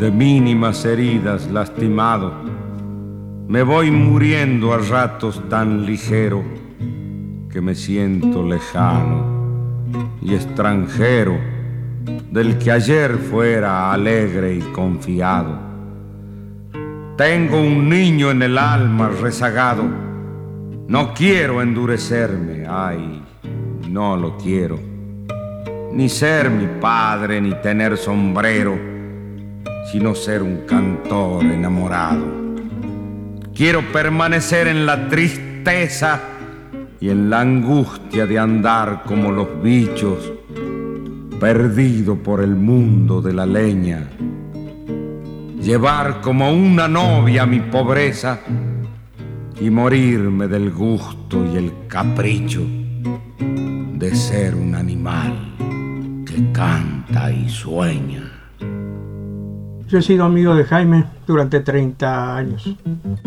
de mínimas heridas lastimado. Me voy muriendo a ratos tan ligero que me siento lejano y extranjero del que ayer fuera alegre y confiado. Tengo un niño en el alma rezagado, no quiero endurecerme, ay, no lo quiero, ni ser mi padre ni tener sombrero, sino ser un cantor enamorado. Quiero permanecer en la tristeza y en la angustia de andar como los bichos, perdido por el mundo de la leña, llevar como una novia mi pobreza y morirme del gusto y el capricho de ser un animal que canta y sueña. Yo he sido amigo de Jaime durante 30 años.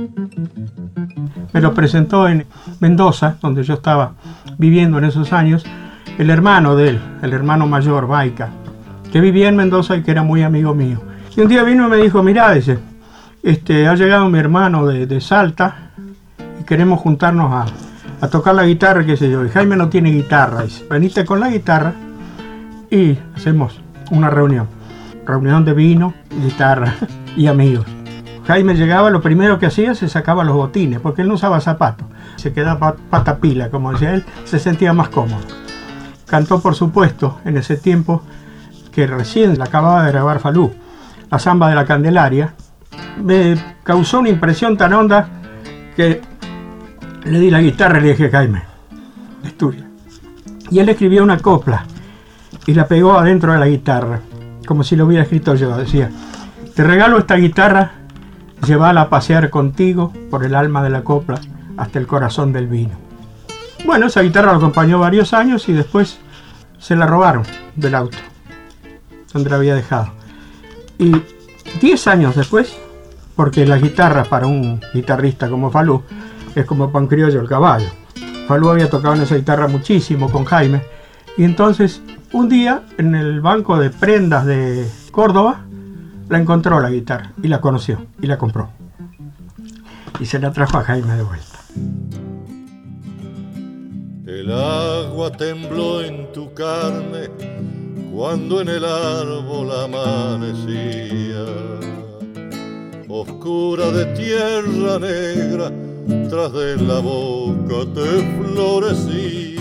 Me lo presentó en Mendoza, donde yo estaba viviendo en esos años, el hermano de él, el hermano mayor, Baica, que vivía en Mendoza y que era muy amigo mío. Y un día vino y me dijo, mirá, dice, ha llegado mi hermano de Salta y queremos juntarnos a tocar la guitarra, qué sé yo. Y Jaime no tiene guitarra, dice, venite con la guitarra y hacemos una reunión de vino, guitarra y amigos. Jaime llegaba, lo primero que hacía, se sacaba los botines, porque él no usaba zapatos. Se quedaba patapila, como decía él, se sentía más cómodo. Cantó, por supuesto, en ese tiempo que recién la acababa de grabar Falú, la Zamba de la Candelaria. Me causó una impresión tan honda que le di la guitarra y le dije, Jaime, es tuya. Y él escribió una copla y la pegó adentro de la guitarra, como si lo hubiera escrito yo. Decía, te regalo esta guitarra, llévala a pasear contigo por el alma de la copla hasta el corazón del vino. Bueno, esa guitarra lo acompañó varios años y después se la robaron del auto donde la había dejado. Y 10 años después, porque la guitarra para un guitarrista como Falú es como pan criollo el caballo. Falú había tocado en esa guitarra muchísimo con Jaime y entonces un día en el banco de prendas de Córdoba la encontró la guitarra y la conoció y la compró y se la trajo a Jaime de vuelta. El agua tembló en tu carne cuando en el árbol amanecía, oscura de tierra negra, tras de la boca te florecía.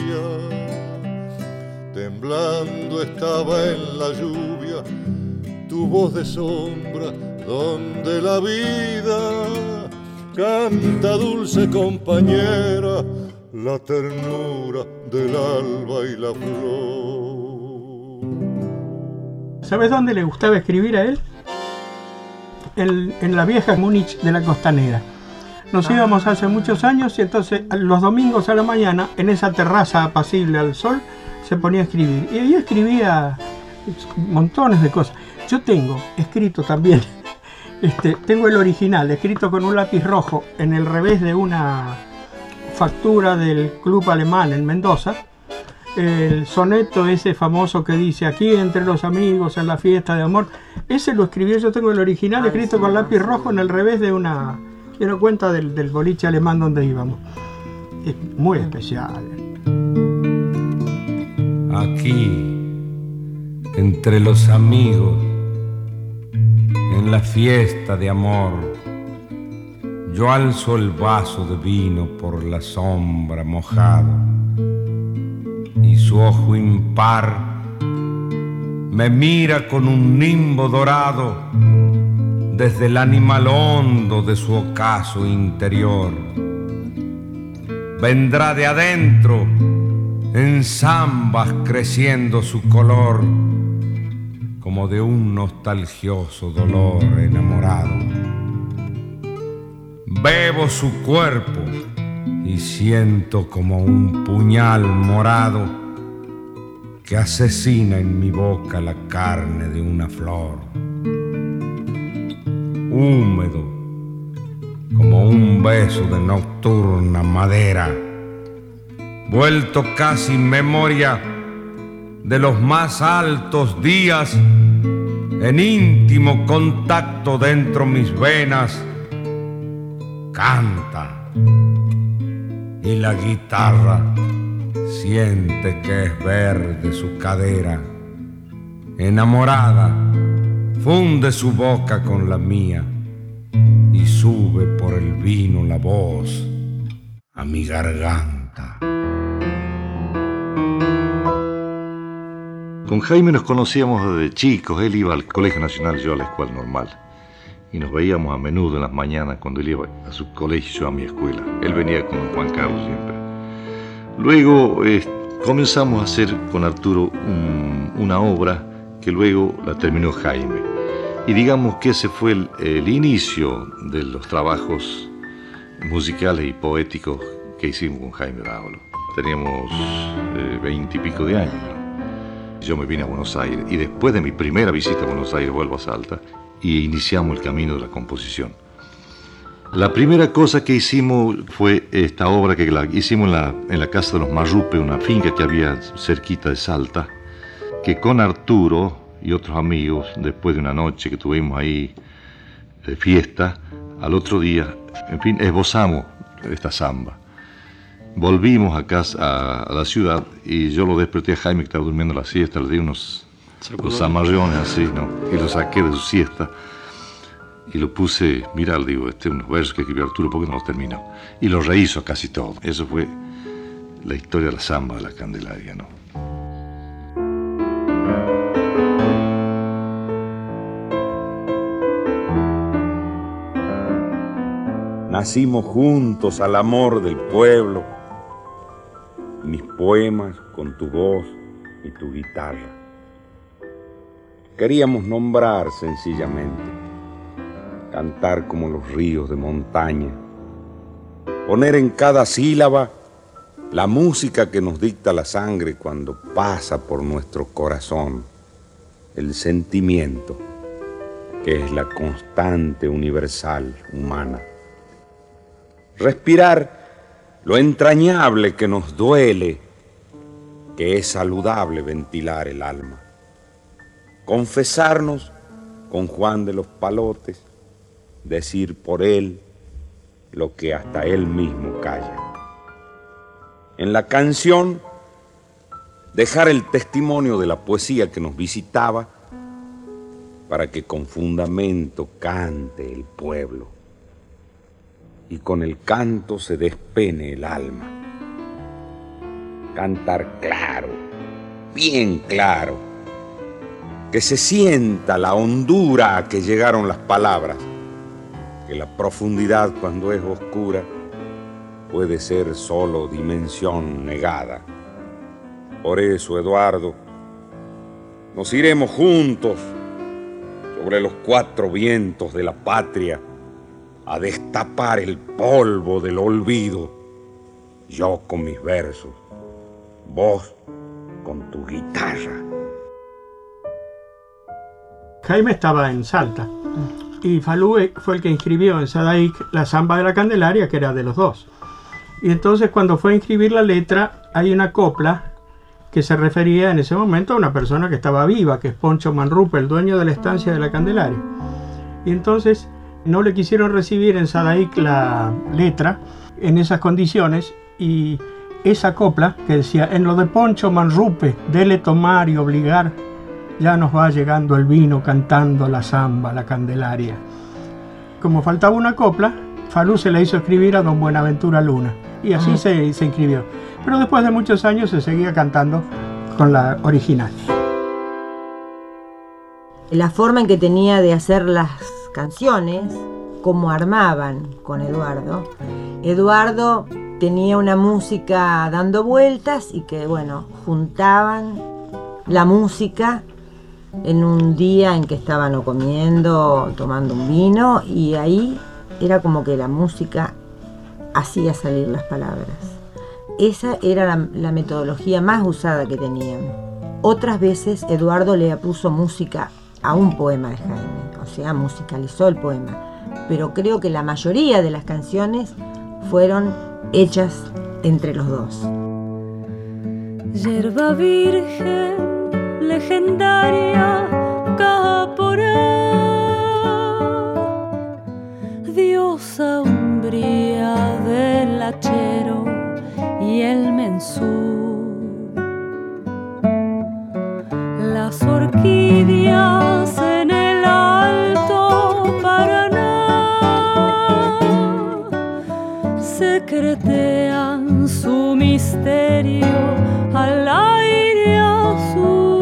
Temblando estaba en la lluvia tu voz de sombra, donde la vida canta dulce compañera, la ternura del alba y la flor. ¿Sabes dónde le gustaba escribir a él? En la vieja Múnich de la Costanera. Nos íbamos hace muchos años y entonces los domingos a la mañana, en esa terraza apacible al sol, se ponía a escribir. Y ahí escribía montones de cosas. Yo tengo escrito también, tengo el original, escrito con un lápiz rojo en el revés de una factura del club alemán en Mendoza, el soneto ese famoso que dice aquí entre los amigos en la fiesta de amor. Ese lo escribió, yo tengo el original escrito con lápiz rojo en el revés de una cuenta del boliche alemán donde íbamos. Es muy especial. Aquí, entre los amigos, en la fiesta de amor, yo alzo el vaso de vino por la sombra mojado y su ojo impar me mira con un nimbo dorado desde el animal hondo de su ocaso interior. Vendrá de adentro en zambas creciendo su color como de un nostalgioso dolor enamorado. Bebo su cuerpo y siento como un puñal morado que asesina en mi boca la carne de una flor. Húmedo como un beso de nocturna madera, vuelto casi memoria de los más altos días en íntimo contacto dentro mis venas, canta. Y la guitarra siente que es verde su cadera. Enamorada, funde su boca con la mía y sube por el vino la voz a mi garganta. Con Jaime nos conocíamos desde chicos. Él iba al Colegio Nacional, yo a la Escuela Normal. Y nos veíamos a menudo en las mañanas cuando él iba a su colegio, yo a mi escuela. Él venía con Juan Carlos siempre. Luego comenzamos a hacer con Arturo una obra que luego la terminó Jaime. Y digamos que ese fue el inicio de los trabajos musicales y poéticos que hicimos con Jaime Dávalos. Teníamos 20 y pico de años, ¿no? Yo me vine a Buenos Aires y después de mi primera visita a Buenos Aires vuelvo a Salta y iniciamos el camino de la composición. La primera cosa que hicimos fue esta obra que la hicimos en la casa de los Marrupe, una finca que había cerquita de Salta, que con Arturo y otros amigos, después de una noche que tuvimos ahí de fiesta, al otro día, en fin, esbozamos esta samba. Volvimos a casa, a la ciudad, y yo lo desperté a Jaime, que estaba durmiendo la siesta, le di unos zamarrones así, ¿no? Y lo saqué de su siesta y lo puse, mirá, le digo, unos versos que escribió Arturo, ¿por qué no los terminó? Y lo rehizo casi todo. Eso fue la historia de la samba de la Candelaria, ¿no? Nacimos juntos al amor del pueblo, mis poemas con tu voz y tu guitarra. Queríamos nombrar sencillamente, cantar como los ríos de montaña, poner en cada sílaba la música que nos dicta la sangre cuando pasa por nuestro corazón, el sentimiento que es la constante universal humana. Respirar lo entrañable que nos duele, que es saludable ventilar el alma. Confesarnos con Juan de los Palotes, decir por él lo que hasta él mismo calla. En la canción, dejar el testimonio de la poesía que nos visitaba para que con fundamento cante el pueblo y con el canto se despene el alma. Cantar claro, bien claro, que se sienta la hondura a que llegaron las palabras, que la profundidad cuando es oscura puede ser solo dimensión negada. Por eso, Eduardo, nos iremos juntos sobre los cuatro vientos de la patria a destapar el polvo del olvido, yo con mis versos, vos con tu guitarra. Jaime estaba en Salta y Falú fue el que inscribió en Sadaic la samba de la Candelaria, que era de los dos. Y entonces cuando fue a inscribir la letra, hay una copla que se refería en ese momento a una persona que estaba viva, que es Poncho Manrupe, el dueño de la estancia de la Candelaria. Y entonces no le quisieron recibir en Sadaic la letra en esas condiciones, y esa copla que decía: en lo de Poncho Manrupe, dele tomar y obligar, ya nos va llegando el vino cantando la samba, la Candelaria. Como faltaba una copla, Falú se la hizo escribir a don Buenaventura Luna, y así se inscribió. Pero después de muchos años se seguía cantando con la original. La forma en que tenía de hacer las canciones, cómo armaban con Eduardo. Eduardo tenía una música dando vueltas y que, bueno, juntaban la música en un día en que estaban o comiendo, tomando un vino, y ahí era como que la música hacía salir las palabras. Esa era la metodología más usada que tenían. Otras veces Eduardo le puso música a un poema de Jaime, o sea, musicalizó el poema, pero creo que la mayoría de las canciones fueron hechas entre los dos. Yerba virgen, legendaria, caja por Mensú. Las orquídeas en el Alto Paraná secretean su misterio al aire azul.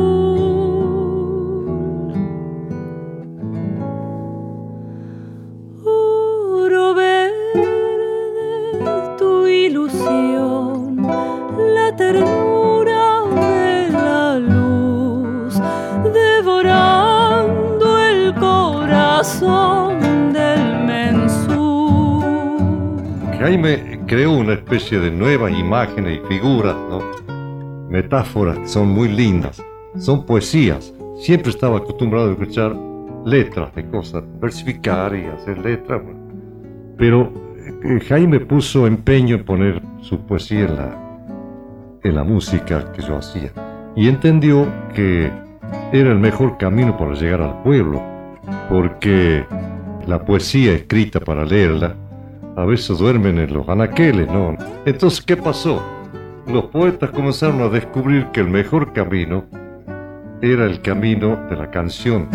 Oro verde, tu ilusión, la ternura de la luz, devorando el corazón del Mensú. Jaime creó una especie de nuevas imágenes y figuras, ¿no? Metáforas que son muy lindas, son poesías. Siempre estaba acostumbrado a escuchar letras de cosas, versificar y hacer letras, bueno. Pero Jaime puso empeño en poner su poesía en la música que yo hacía y entendió que era el mejor camino para llegar al pueblo, porque la poesía escrita para leerla a veces duermen en los anaqueles, ¿no? Entonces, ¿qué pasó? Los poetas comenzaron a descubrir que el mejor camino era el camino de la canción.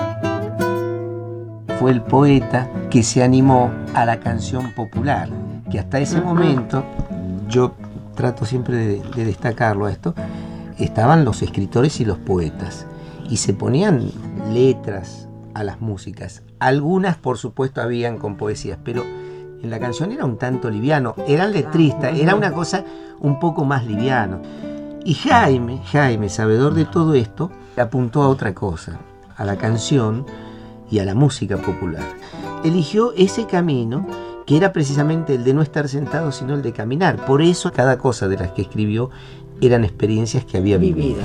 Fue el poeta que se animó a la canción popular, que hasta ese momento, yo trato siempre de destacarlo a esto, estaban los escritores y los poetas, y se ponían letras a las músicas. Algunas, por supuesto, habían con poesías, pero en la canción era un tanto liviano, eran letristas, era una cosa un poco más liviano. Y Jaime, sabedor de todo esto, apuntó a otra cosa, a la canción y a la música popular. Eligió ese camino que era precisamente el de no estar sentado, sino el de caminar. Por eso cada cosa de las que escribió eran experiencias que había vivido.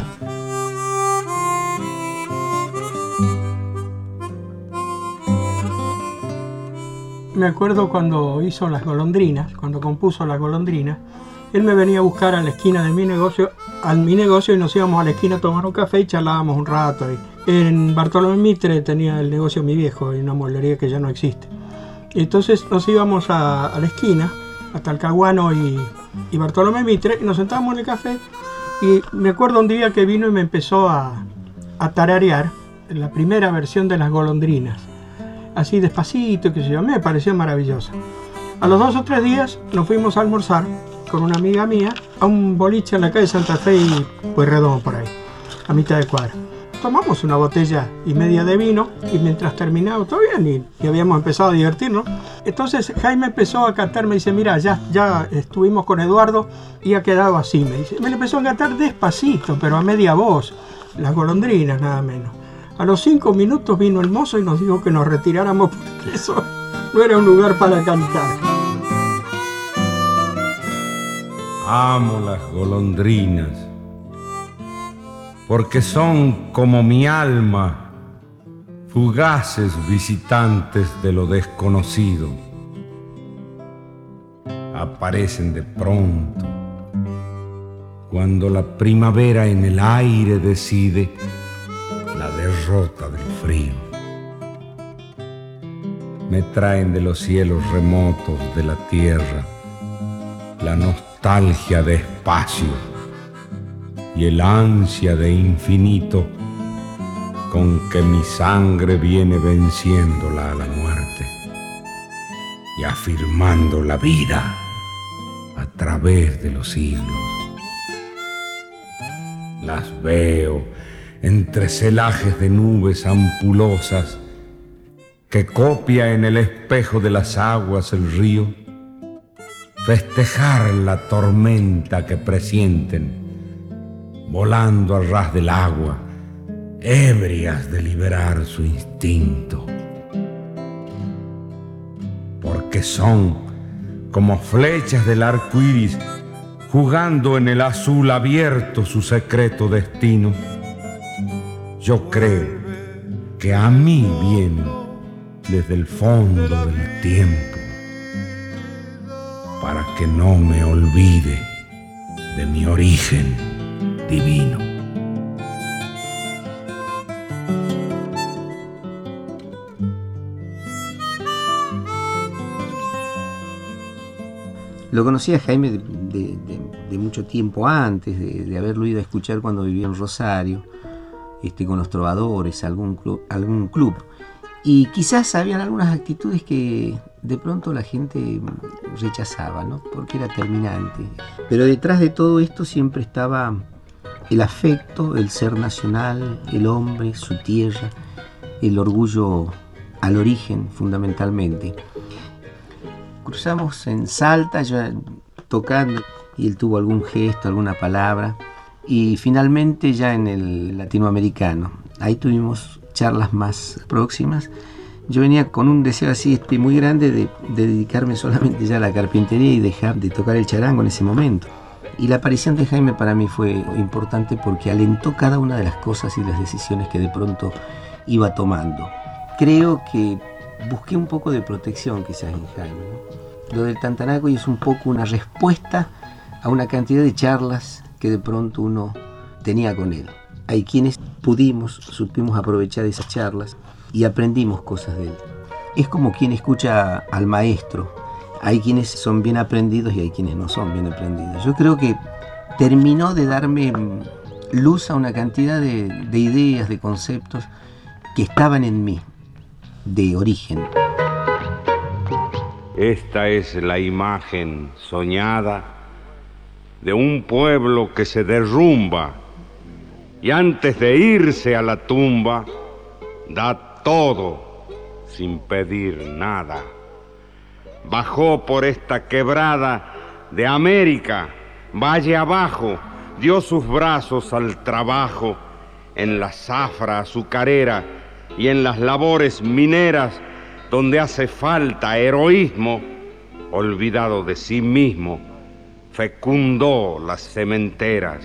Me acuerdo cuando hizo Las Golondrinas, cuando compuso Las Golondrinas, él me venía a buscar a la esquina de mi negocio, y nos íbamos a la esquina a tomar un café y charlábamos un rato. En Bartolomé Mitre tenía el negocio mi viejo, en una mueblería que ya no existe. Entonces nos íbamos a la esquina, a Talcahuano y Bartolomé Mitre, y nos sentábamos en el café, y me acuerdo un día que vino y me empezó a tararear la primera versión de Las Golondrinas, así despacito, que se yo, me pareció maravillosa. A los 2 o 3 días nos fuimos a almorzar con una amiga mía a un boliche en la calle Santa Fe y Pueyrredón, por ahí, a mitad de cuadra. Tomamos una botella y media de vino y mientras terminaba todavía ni habíamos empezado a divertirnos. Entonces Jaime empezó a cantar, me dice, mira, ya estuvimos con Eduardo y ha quedado así, me dice. Me le empezó a cantar despacito, pero a media voz, Las Golondrinas nada menos. A los 5 minutos vino el mozo y nos dijo que nos retiráramos porque eso no era un lugar para cantar. Amo las golondrinas, porque son como mi alma, fugaces visitantes de lo desconocido. Aparecen de pronto, cuando la primavera en el aire decide la derrota del frío. Me traen de los cielos remotos de la tierra la nostalgia de espacio y el ansia de infinito con que mi sangre viene venciéndola a la muerte y afirmando la vida a través de los siglos. Las veo entre celajes de nubes ampulosas que copia en el espejo de las aguas el río, festejar la tormenta que presienten, volando al ras del agua, ebrias de liberar su instinto. Porque son como flechas del arco iris, jugando en el azul abierto su secreto destino. Yo creo que a mí vienen desde el fondo del tiempo, para que no me olvide de mi origen divino. Lo conocí a Jaime de mucho tiempo antes de haberlo ido a escuchar cuando vivía en Rosario, con los trovadores, algún club. Y quizás habían algunas actitudes que de pronto la gente rechazaba, ¿no? Porque era terminante. Pero detrás de todo esto siempre estaba el afecto, el ser nacional, el hombre, su tierra, el orgullo al origen, fundamentalmente. Cruzamos en Salta, yo tocando, y él tuvo algún gesto, alguna palabra, y finalmente ya en el latinoamericano. Ahí tuvimos charlas más próximas. Yo venía con un deseo así muy grande de dedicarme solamente ya a la carpintería y dejar de tocar el charango en ese momento. Y la aparición de Jaime para mí fue importante porque alentó cada una de las cosas y las decisiones que de pronto iba tomando. Creo que busqué un poco de protección quizás en Jaime, ¿no? Lo del Tantanaco es un poco una respuesta a una cantidad de charlas que de pronto uno tenía con él. Hay quienes supimos aprovechar esas charlas y aprendimos cosas de él. Es como quien escucha al maestro. Hay quienes son bien aprendidos y hay quienes no son bien aprendidos. Yo creo que terminó de darme luz a una cantidad de ideas, de conceptos que estaban en mí, de origen. Esta es la imagen soñada de un pueblo que se derrumba y antes de irse a la tumba da todo sin pedir nada. Bajó por esta quebrada de América, valle abajo, dio sus brazos al trabajo en la zafra azucarera y en las labores mineras donde hace falta heroísmo, olvidado de sí mismo, fecundó las cementeras.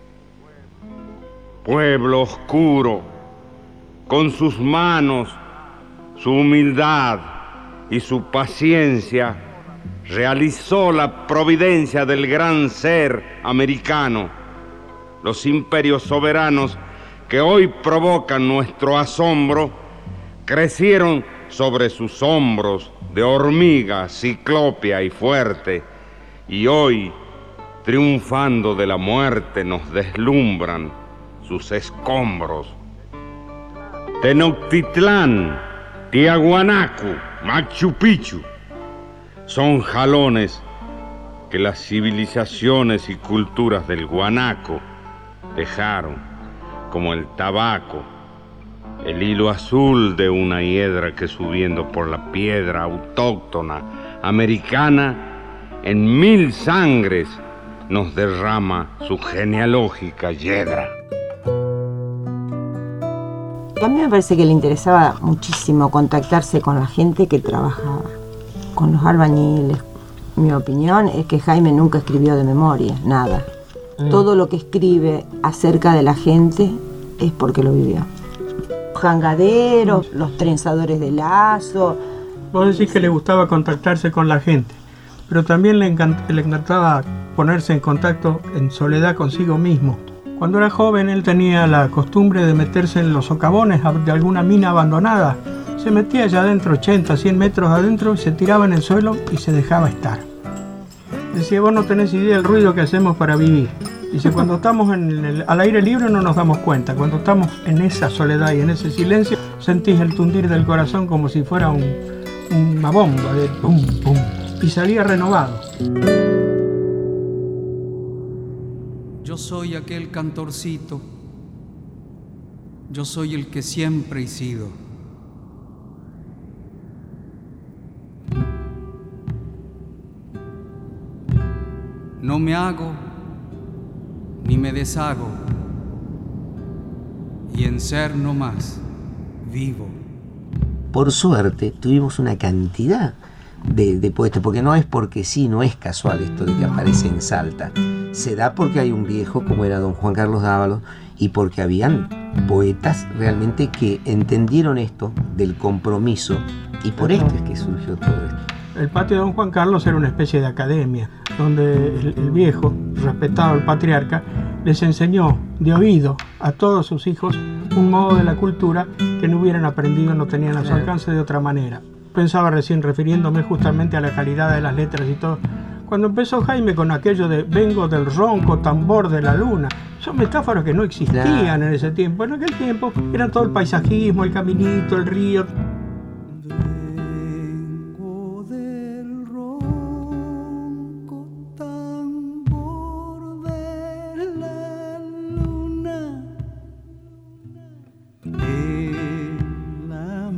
Pueblo oscuro, con sus manos, su humildad y su paciencia, realizó la providencia del gran ser americano. Los imperios soberanos que hoy provocan nuestro asombro crecieron sobre sus hombros de hormiga ciclópea y fuerte, y hoy, triunfando de la muerte, nos deslumbran sus escombros. Tenochtitlán, Tiahuanaco, Machu Picchu son jalones que las civilizaciones y culturas del guanaco dejaron, como el tabaco, el hilo azul de una hiedra que subiendo por la piedra autóctona americana en 1000 sangres nos derrama su genealógica yedra. A mí me parece que le interesaba muchísimo contactarse con la gente que trabajaba, con los albañiles. Mi opinión es que Jaime nunca escribió de memoria, nada. Todo lo que escribe acerca de la gente es porque lo vivió. Los jangaderos, los trenzadores de lazo. Vos decís que le gustaba contactarse con la gente, pero también le encantaba ponerse en contacto en soledad consigo mismo. Cuando era joven él tenía la costumbre de meterse en los socavones de alguna mina abandonada. Se metía allá adentro, 80, 100 metros adentro, y se tiraba en el suelo y se dejaba estar. Decía, vos no tenés idea del ruido que hacemos para vivir. Dice, cuando estamos al aire libre no nos damos cuenta. Cuando estamos en esa soledad y en ese silencio, sentís el tundir del corazón como si fuera una bomba de pum, pum. Y salía renovado. Yo soy aquel cantorcito, yo soy el que siempre he sido. No me hago ni me deshago, y en ser no más vivo. Por suerte tuvimos una cantidad de poetas, porque no es porque sí, no es casual esto de que aparece en Salta. Se da porque hay un viejo como era don Juan Carlos Dávalos y porque habían poetas realmente que entendieron esto del compromiso, y por esto es que surgió todo esto. El patio de don Juan Carlos era una especie de academia donde el viejo, respetado el patriarca, les enseñó de oído a todos sus hijos un modo de la cultura que no hubieran aprendido, no tenían a su alcance de otra manera. Pensaba recién, refiriéndome justamente a la calidad de las letras y todo, Cuando empezó Jaime con aquello de vengo del ronco tambor de la luna, son metáforas que no existían en ese tiempo. En aquel tiempo era todo el paisajismo, el caminito, el río. Vengo del ronco tambor de la luna, en la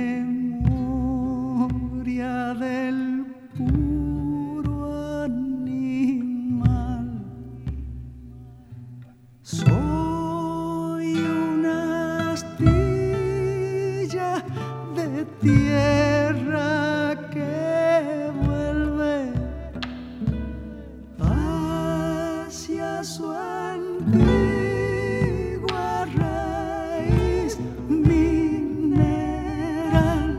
memoria del puro animal. Soy una astilla de tierra que vuelve hacia su antigua raíz mineral.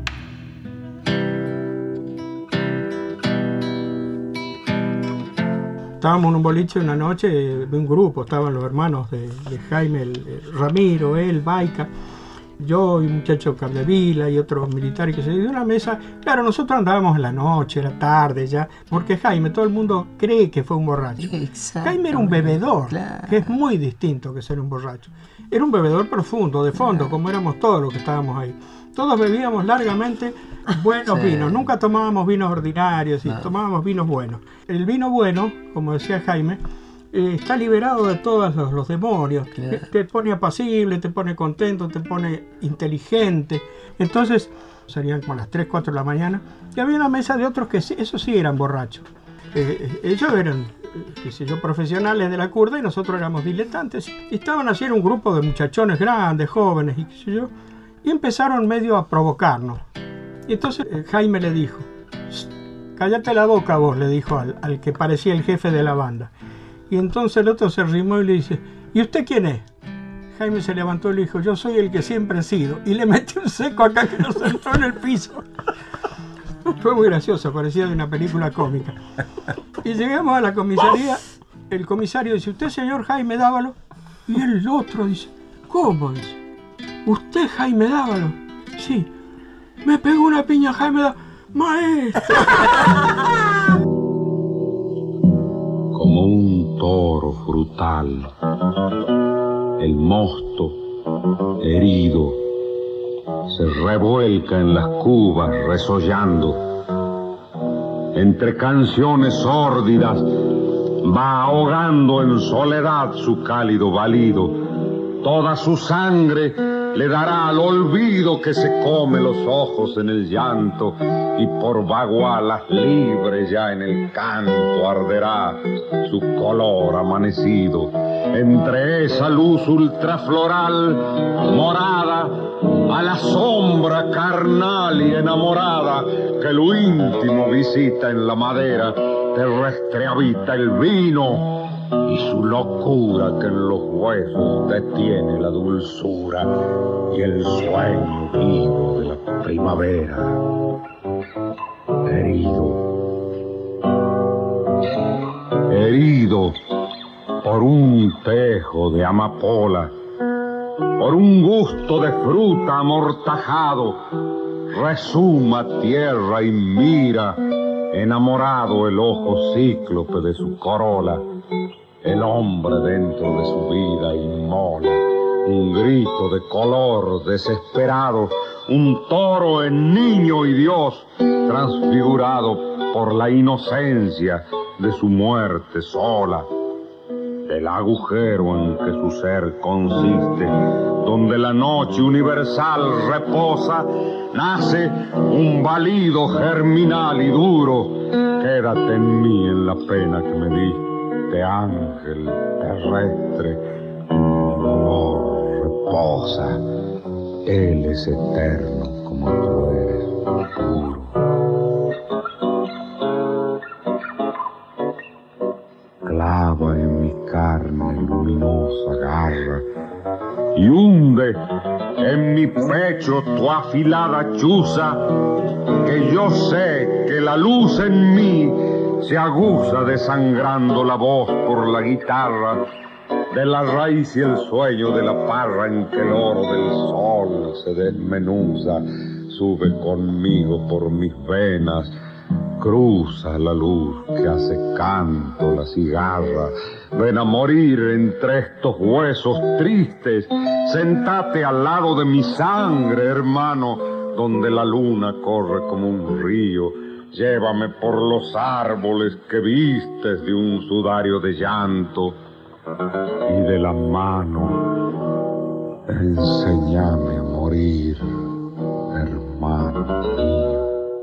Estábamos en un boliche una noche de un grupo, estaban los hermanos de Jaime, Ramiro, él, Baica, yo y un muchacho Capdevila y otros militares que se dio una mesa. Claro, nosotros andábamos en la noche, era tarde ya, porque Jaime, todo el mundo cree que fue un borracho. Jaime era un bebedor, claro, que es muy distinto que ser un borracho. Era un bebedor profundo, de fondo, claro, como éramos todos los que estábamos ahí. Todos bebíamos largamente buenos vinos, nunca tomábamos vinos ordinarios, tomábamos vinos buenos. El vino bueno, como decía Jaime, está liberado de todos los demonios. Claro. Te pone apacible, te pone contento, te pone inteligente. Entonces, serían como las 3, 4 de la mañana, y había una mesa de otros que sí, eso sí eran borrachos. Ellos eran, qué sé yo, profesionales de la curda y nosotros éramos diletantes. Y estaban así, era un grupo de muchachones grandes, jóvenes y qué sé yo, y empezaron medio a provocarnos. Y entonces Jaime le dijo, cállate la boca vos, le dijo al que parecía el jefe de la banda. Y entonces el otro se arrimó y le dice, ¿y usted quién es? Jaime se levantó y le dijo, yo soy el que siempre he sido. Y le metió un seco acá que nos sentó en el piso. Fue muy gracioso, parecía de una película cómica. Y llegamos a la comisaría, el comisario dice, ¿usted señor Jaime Dávalo? Y el otro dice, ¿cómo? Dice, ¿usted Jaime Dávalo? Sí. Me pegó una piña Jaime Dávalo. ¡Maestro! Como un toro frutal, el mosto, herido, se revuelca en las cubas resollando. Entre canciones sórdidas va ahogando en soledad su cálido balido. Toda su sangre le dará al olvido que se come los ojos en el llanto, y por bagualas libres ya en el canto arderá su color amanecido. Entre esa luz ultrafloral, morada, a la sombra carnal y enamorada que lo íntimo visita en la madera, terrestre habita el vino y su locura que en los huesos detiene la dulzura y el sueño vivo de la primavera. Herido por un tejo de amapola, por un gusto de fruta amortajado, resuma tierra y mira, enamorado el ojo cíclope de su corola. El hombre dentro de su vida inmola un grito de color desesperado, un toro en niño y Dios, transfigurado por la inocencia de su muerte sola. El agujero en que su ser consiste, donde la noche universal reposa, nace un balido germinal y duro. Quédate en mí en la pena que me diste, ángel terrestre, en mi dolor reposa. Él es eterno como tú eres puro. Clava en mi carne luminosa garra y hunde en mi pecho tu afilada chuza, que yo sé que la luz en mí se aguza desangrando la voz por la guitarra, de la raíz y el sueño de la parra en que el oro del sol se desmenuza, sube conmigo por mis venas cruza la luz que hace canto la cigarra. Ven a morir entre estos huesos tristes, sentate al lado de mi sangre, hermano, donde la luna corre como un río. Llévame por los árboles que vistes de un sudario de llanto, y de la mano enséñame a morir, hermano mío.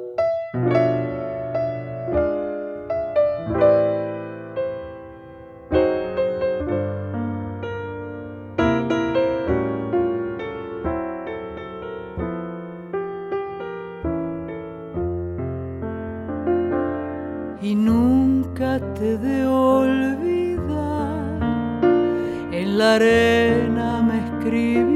Y nunca te de olvidar, en la arena me escribías,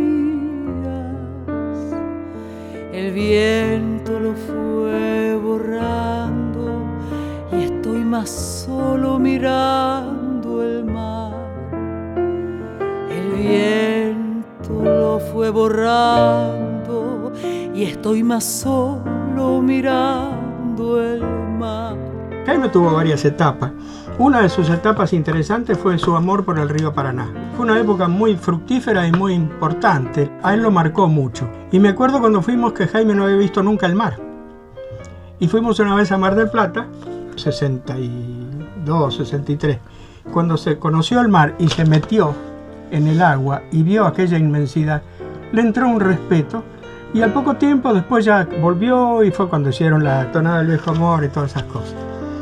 el viento lo fue borrando y estoy más solo mirando el mar. El viento lo fue borrando y estoy más solo mirando el mar. Jaime tuvo varias etapas. Una de sus etapas interesantes fue su amor por el río Paraná. Fue una época muy fructífera y muy importante. A él lo marcó mucho. Y me acuerdo cuando fuimos que Jaime no había visto nunca el mar. Y fuimos una vez a Mar del Plata, 62, 63. Cuando se conoció el mar y se metió en el agua y vio aquella inmensidad, le entró un respeto. Y al poco tiempo después ya volvió y fue cuando hicieron la tonada del viejo amor y todas esas cosas.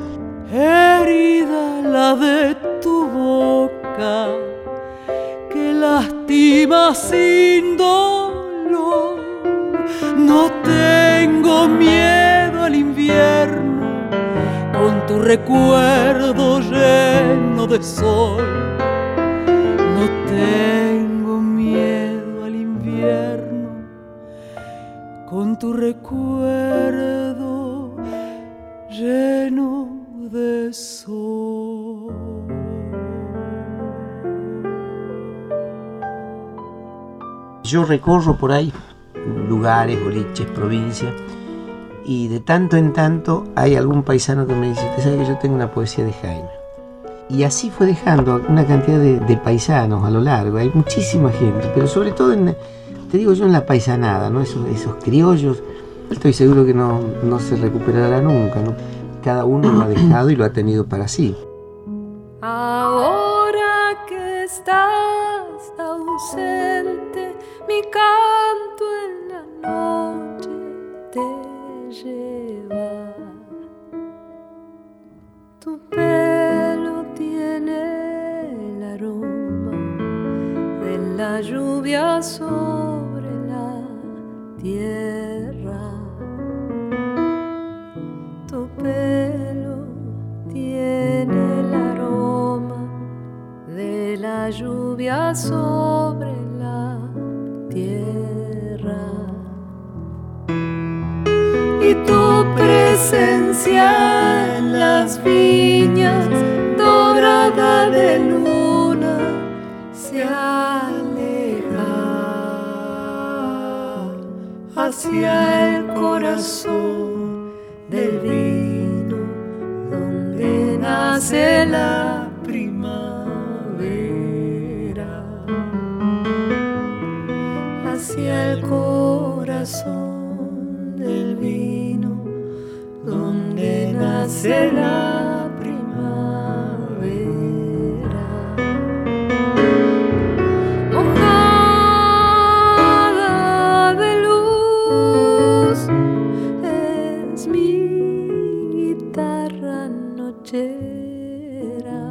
Herida la de tu boca que lastima sin dolor. No tengo miedo al invierno con tu recuerdo lleno de sol. No tengo miedo al invierno con tu recuerdo lleno de sol. Yo recorro por ahí lugares, boliches, provincias, y de tanto en tanto hay algún paisano que me dice: usted sabe que yo tengo una poesía de Jaime. Y así fue dejando una cantidad de paisanos a lo largo. Hay muchísima gente, pero sobre todo te digo yo, en la paisanada, ¿no? Esos criollos, estoy seguro que no se recuperará nunca, ¿no? Cada uno lo ha dejado y lo ha tenido para sí. Ahora que estás ausente, mi canto en la noche te lleva. Tu pelo tiene el aroma de la lluvia sobre la tierra. Tu pelo tiene el aroma de la lluvia sobre la tierra. Y tu presencia en las viñas dorada de luna se aleja hacia el corazón del vino donde nace la primavera, hacia el corazón del vino donde nace la primavera. Mojada de luz es mi guitarra nochera,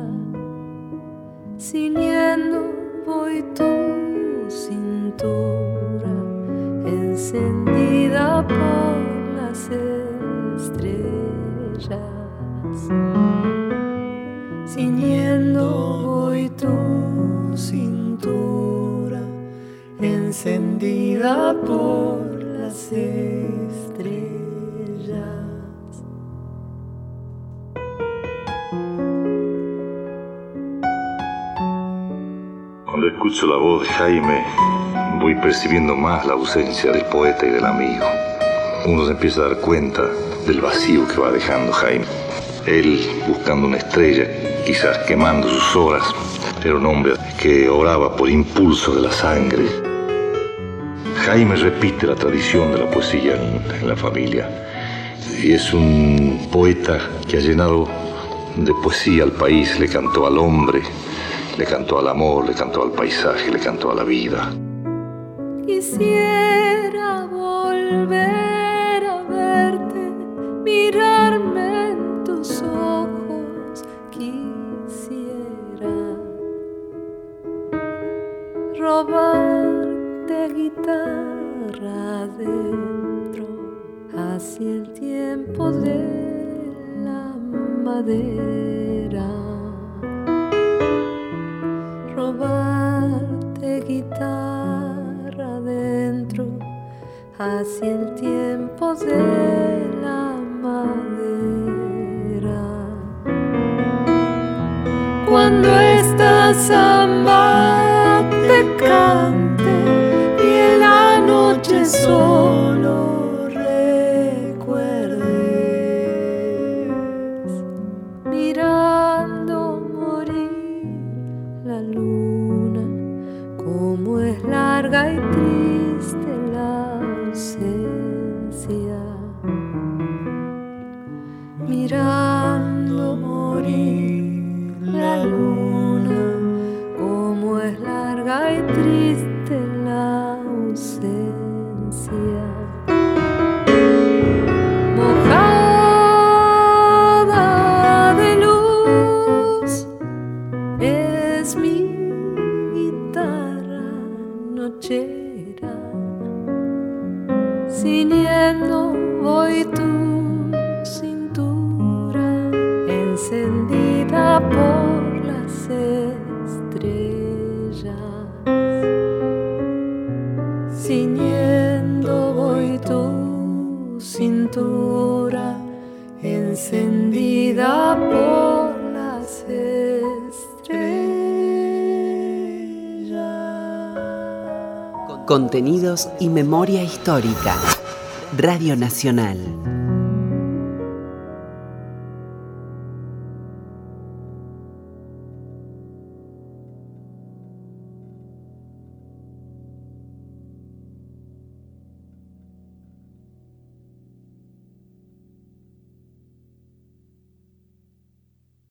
ciñendo voy tu cintura encendida por las estrellas, ciñendo voy tu cintura encendida por las estrellas. Cuando escucho la voz de Jaime, voy percibiendo más la ausencia del poeta y del amigo. Uno se empieza a dar cuenta del vacío que va dejando Jaime. Él buscando una estrella, quizás quemando sus horas, era un hombre que oraba por impulso de la sangre. Jaime repite la tradición de la poesía en la familia y es un poeta que ha llenado de poesía al país. Le cantó al hombre, le cantó al amor, le cantó al paisaje, le cantó a la vida. Quisiera volver a verte, mirarme en tus ojos. Quisiera robarte guitarra adentro, hacia el tiempo de la madera. Robarte guitarra adentro, hacia el tiempo de la madera. Cuando esta samba te cante y en la noche solo recuerdes, mirando morir la luna, como es larga y triste la ausencia. Mirando morir la luna, como es larga y triste la ausencia. Mojada de luz es mi guitarra nochera, ciñendo voy tu cintura, encendida por las estrellas. Ciñendo voy tu cintura, encendida por las estrellas. Contenidos y memoria histórica. Radio Nacional.